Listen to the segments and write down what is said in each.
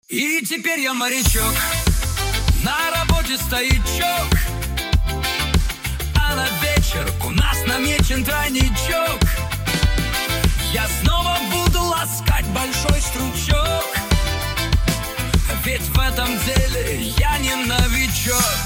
И теперь я морячок, на работе стоячок, а на вечер у нас намечен тройничок. Я снова буду ласкать большой стручок, ведь в этом деле я не новичок.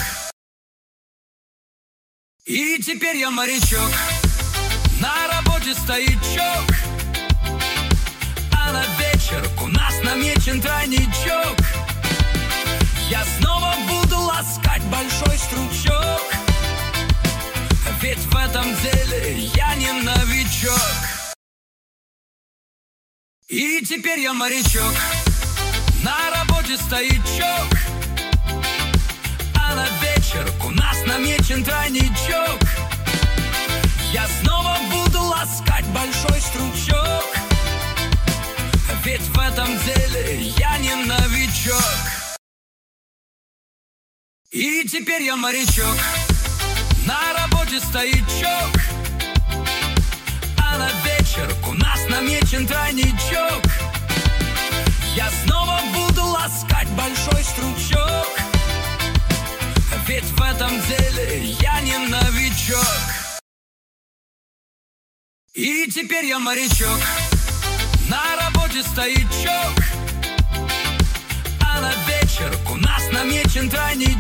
И теперь я морячок, на работе стоячок, а на вечер у нас намечен тройничок. Я снова буду ласкать большой стручок, ведь в этом деле я не новичок. И теперь я морячок, на работе стоячок, а на вечер у нас намечен тройничок. Я снова буду ласкать большой стручок, ведь в этом деле я не новичок. И теперь я морячок, на работе стоячок, а на вечер у нас намечен тройничок. Я снова буду ласкать большой стручок, ведь в этом деле я не новичок. И теперь я морячок, на работе стоячок, а на вечер у нас намечен тройничок.